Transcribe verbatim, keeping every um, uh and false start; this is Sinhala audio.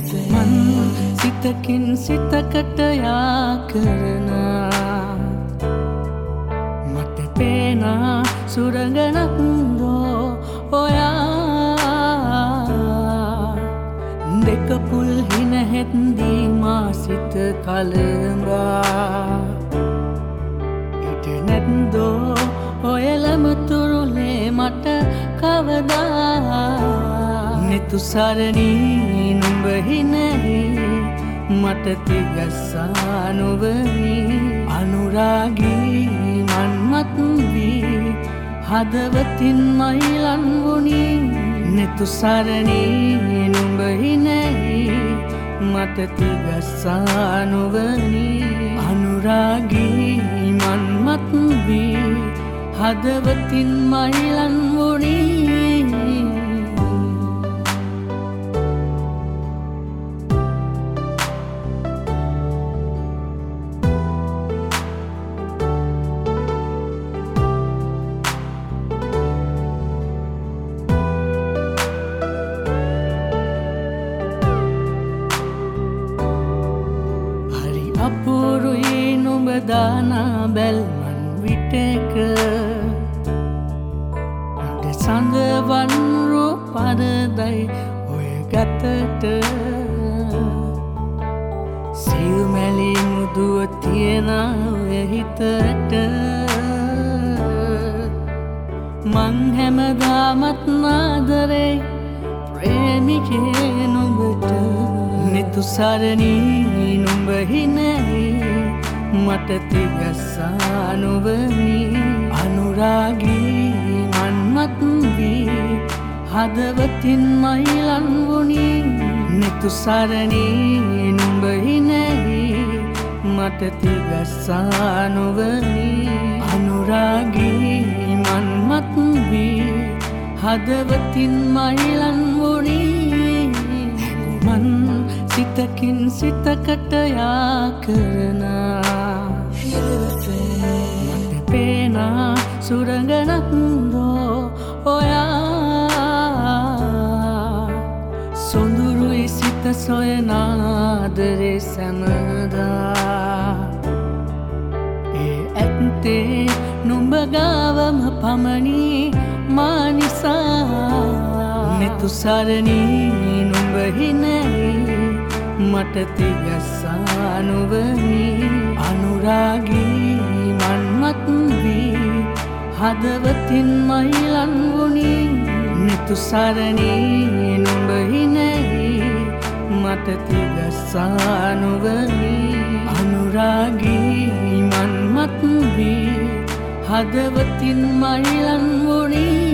මන් සිතකින් සිතකට යා කරනා මට පේනා සුරඟනක් දෝ ඔයා දෙක පුල් හිනහෙත්දී මා සිත කලඹා ඉටනෙත් දෝ ඔයලම තුරුලේ මට කවදා නෙතු සරණී නුඹ හිනෙහි මට තිගස්සා නොවනි අනුරාගී මන්මත් වී හදවතින් මයිලන් වුණි නෙතු සරණී නුඹ හිනෙහි මට තිගස්සා නොවනි අනුරාගී මන්මත් වී හදවතින් මයිලන් වුණි අපුරුයි නුඹ දානා බැල්මන් විටක අඩ සඳවන් රූපරදයි ඔය ගතට සිව්මැලි මුදුව තියෙන ඔය හිතට මං හැමදාමත් නාදරේ ප්‍රේමිකේ නුඹට නෙතු සරණී නුඹ හිනෙහි මට තිගස්සා නොවනි අනුරාගී මන්මත් වී හදවතින් මයිලන් වුණි නෙතු සරණී නුඹ හිනෙහි මට තිගස්සා නොවනි අනුරාගී මන්මත් වී හදවතින් මයිලන් වුණි මන් සිතකින් සිතකට යා කරනා මට පේනා සුරඟනක් දෝ ඔයා සොඳුරුයි සිත සොයනාදරේ සැමදා ඒ ඇත්තේ නුඹ ගාවම පමණි මා නිසා නෙතු සරණී නුඹ හිනෙහි මට තිගස්සා නොවනි අනුරාගී මන්මත් වී හදවතින් මයිලන් වුණි නෙතු සරණී නුඹ හිනෙහි මට තිගස්සා නොවනි අනුරාගී මන්මත් වී හදවතින් මයිලන් වුණි